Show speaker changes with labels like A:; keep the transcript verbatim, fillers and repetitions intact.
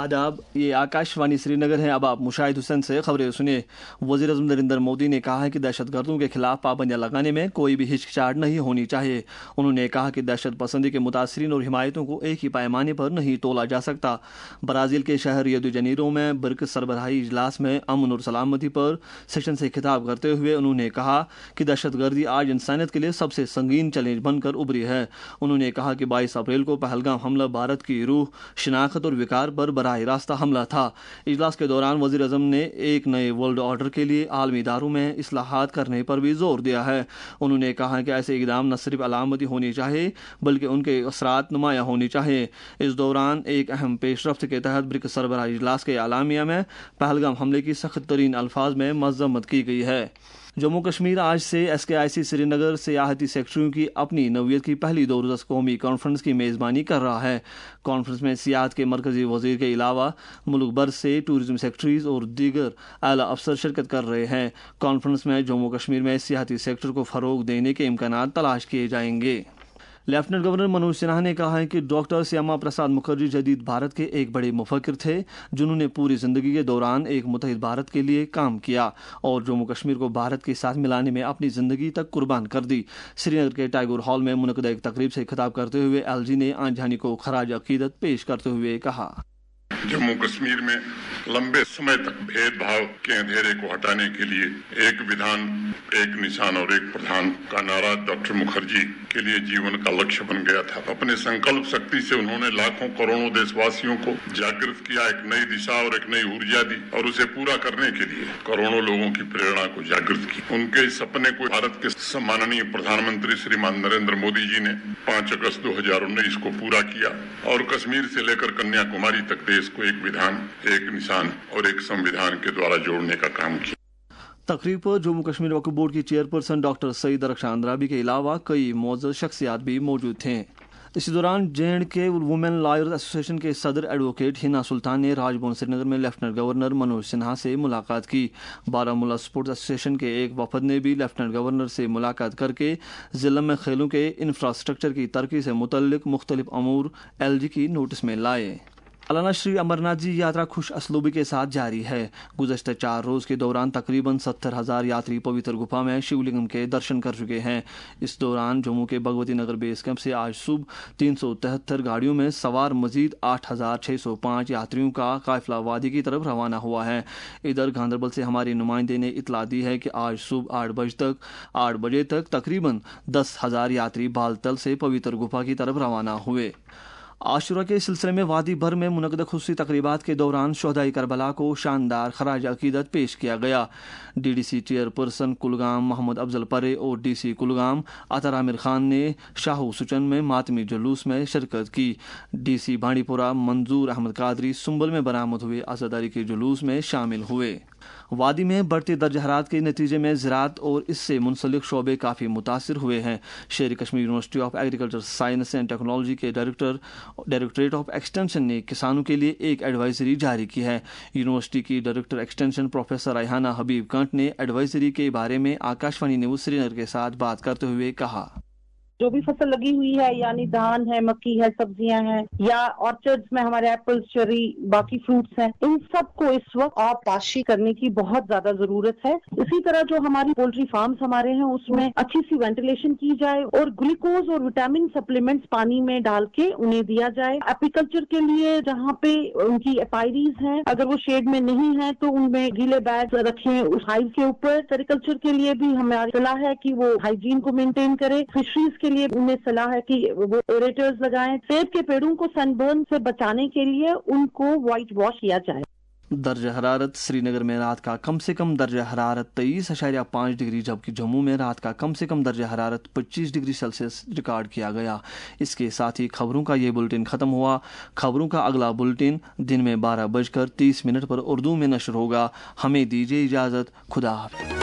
A: आदाब, ये आकाशवाणी श्रीनगर है। अब आप मुशाहिद हुसैन से खबरें सुनिए। वज़ीर आज़म नरेंद्र मोदी ने कहा है कि दहशतगर्दों के खिलाफ पाबंदियां लगाने में कोई भी हिचकिचाहट नहीं होनी चाहिए। उन्होंने कहा कि दहशत पसंदी के मुतासरीन और हिमायतों को एक ही पैमाने पर नहीं तोला जा सकता। ब्राज़ील के शहर रियो डी जनेरो में ब्रिक्स सरबराही इजलास में अमन और सलामती पर सेशन से खिताब करते हुए उन्होंने कहा कि दहशतगर्दी आज इंसानियत के लिए सबसे संगीन चैलेंज बनकर उभरी है। उन्होंने कहा कि बाईस अप्रैल को पहलगाम हमला भारत की रूह, शिनाख्त और विकार पर बराह रास्ता हमला था। इजलास के दौरान वज़ीर आज़म ने एक नए वर्ल्ड ऑर्डर के लिए आलमी इदारों में इस्लाहात करने पर भी जोर दिया है। उन्होंने कहा कि ऐसे इक़दाम न सिर्फ अलामती होनी चाहिए बल्कि उनके असरात नुमायाँ होनी चाहिए। इस दौरान एक अहम पेशरफ्त के तहत ब्रिक्स सरबराही इजलास के आलामिया में पहलगाम हमले की सख्त तरीन अल्फाज में मज़म्मत की गई है। जम्मू कश्मीर आज से एस के आई सी श्रीनगर सियाहती सेक्टरों की अपनी नौयत की पहली दो रोज़ा कौमी कॉन्फ्रेंस की मेज़बानी कर रहा है। कॉन्फ्रेंस में सियाहत के मरकजी वज़ीर के अलावा मुल्क भर से टूरिज्म सेक्रेटरीज और दीगर आला अफसर शिरकत कर रहे हैं। कॉन्फ्रेंस में जम्मू कश्मीर में सियाहती सेक्टर को फ़रोग देने के इम्कान तलाश किए जाएंगे। लेफ्टिनेंट गवर्नर मनोज सिन्हा ने कहा है कि डॉक्टर श्यामा प्रसाद मुखर्जी जदीद भारत के एक बड़े मुफक्किर थे, जिन्होंने पूरी जिंदगी के दौरान एक मुत्तहिद भारत के लिए काम किया और जम्मू कश्मीर को भारत के साथ मिलाने में अपनी जिंदगी तक कुर्बान कर दी। श्रीनगर के टाइगर हॉल में मुनक़दा एक तकरीब से खिताब करते हुए एल जी ने आंजहानी को खराज अकीदत पेश करते हुए कहा,
B: जम्मू कश्मीर में लंबे समय तक भेदभाव के अंधेरे को हटाने के लिए एक विधान, एक निशान और एक प्रधान का नारा डॉक्टर मुखर्जी के लिए जीवन का लक्ष्य बन गया था। अपने संकल्प शक्ति से उन्होंने लाखों करोड़ों देशवासियों को जागृत किया, एक नई दिशा और एक नई ऊर्जा दी और उसे पूरा करने के लिए करोड़ों लोगों की प्रेरणा को जागृत की। उनके इस सपने को भारत के सम्माननीय प्रधानमंत्री श्रीमान नरेंद्र मोदी जी ने पाँच अगस्त दो हजार उन्नीस को पूरा किया और कश्मीर से लेकर कन्याकुमारी तक देश को एक विधान, एक निशान और एक संविधान के द्वारा जोड़ने का काम किया।
A: तकरीब पर जम्मू कश्मीर वक्फ बोर्ड की चेयरपर्सन डॉक्टर सईद रक्षा अंद्राबी के अलावा कई मोअज़्ज़ज़ शख्सियात भी मौजूद थे। इसी दौरान J and K women lawyers association के सदर एडवोकेट हिना सुल्तान ने राजभवन श्रीनगर में लेफ्टिनेंट गवर्नर मनोज सिन्हा से मुलाकात की। बारामूला स्पोर्ट्स एसोसिएशन के एक वफद ने भी लेफ्टिनेंट गवर्नर से मुलाकात करके जिला में खेलों के इंफ्रास्ट्रक्चर की तरक्की से मुतल्लिक मुख्तलिफ अमूर एल जी की नोटिस में लाए। अलाना श्री अमरनाथ जी यात्रा खुश असलूबी के साथ जारी है। गुज़श्ता चार रोज़ के दौरान तकरीबन सत्तर हज़ार यात्री पवित्र गुफा में शिवलिंगम के दर्शन कर चुके हैं। इस दौरान जम्मू के भगवती नगर बेस कैंप से आज सुबह तीन सौ तिहत्तर गाड़ियों में सवार मजीद आठ हज़ार छः सौ पाँच यात्रियों का काफिला वादी की तरफ रवाना हुआ है। इधर गांधरबल से हमारे नुमाइंदे ने इतला दी है कि आज सुबह आठ बजे तक आठ बजे तक तकरीबन दस हज़ार यात्री बालतल से पवित्र गुफा की तरफ रवाना हुए। आशुरा के सिलसिले में वादी भर में मुनक़दा खुसूसी तक़रीबात के दौरान शोहदाए करबला को शानदार खराज अकीदत पेश किया गया। D D C chairperson Kulgam Mohammad Afzal Parray और डी सी कुलगाम अतर आमिर खान ने शाहू सुचन में मातमी जुलूस में शिरकत की। डी सी बांडीपुरा मंजूर अहमद कादरी सुंबल में बरामद हुए आज़ादारी के जुलूस में शामिल हुए। वादी में बढ़ते दर्ज हरारत के नतीजे में ज़राअत और इससे मुंसलिक शोबे काफ़ी मुतासिर हुए हैं। Sher Kashmir university of agriculture science and technology के डायरेक्टर डायरेक्टरेट ऑफ एक्सटेंशन ने किसानों के लिए एक एडवाइजरी जारी की है। यूनिवर्सिटी की director extension professor Raihana Habib Kanth ने एडवाइजरी के बारे में आकाशवाणी न्यूज़ श्रीनगर के साथ बात करते हुए कहा,
C: जो भी फसल लगी हुई है यानी धान है, मक्की है, सब्जियां हैं या ऑर्चर्ड्स में हमारे एप्पल्स, चेरी, बाकी फ्रूट्स हैं, इन सब को इस वक्त आबपाशी करने की बहुत ज्यादा जरूरत है। इसी तरह जो हमारी पोल्ट्री फार्म्स हमारे हैं उसमें अच्छी सी वेंटिलेशन की जाए और ग्लूकोज और विटामिन सप्लीमेंट्स पानी में डाल के उन्हें दिया जाए। एपीकल्चर के लिए जहाँ पे उनकी एपायरीज हैं, अगर वो शेड में नहीं है तो उनमें गीले बैग रखें उस हाइव के ऊपर। सेरिकल्चर के लिए भी हमारी सलाह है कि वो हाइजीन को मेंटेन करे। फिशरीज के लिए उन्हें सलाह है कि वो एरेटर्स लगाएं। सेब के पेड़ों को सनबर्न से बचाने के लिए उनको व्हाइट वॉश किया जाए।
A: दर्ज हरारत श्रीनगर में रात का कम से कम दर्ज हरारत तेईस अशारिया पाँच डिग्री जबकि जम्मू में रात का कम से कम दर्ज हरारत पच्चीस डिग्री सेल्सियस रिकॉर्ड किया गया। इसके साथ ही खबरों का ये बुलेटिन ख़त्म हुआ। खबरों का अगला बुलेटिन दिन में बारह बजकर तीस मिनट पर उर्दू में नशर होगा। हमें दीजिए इजाज़त। खुदा हाफ़िज़।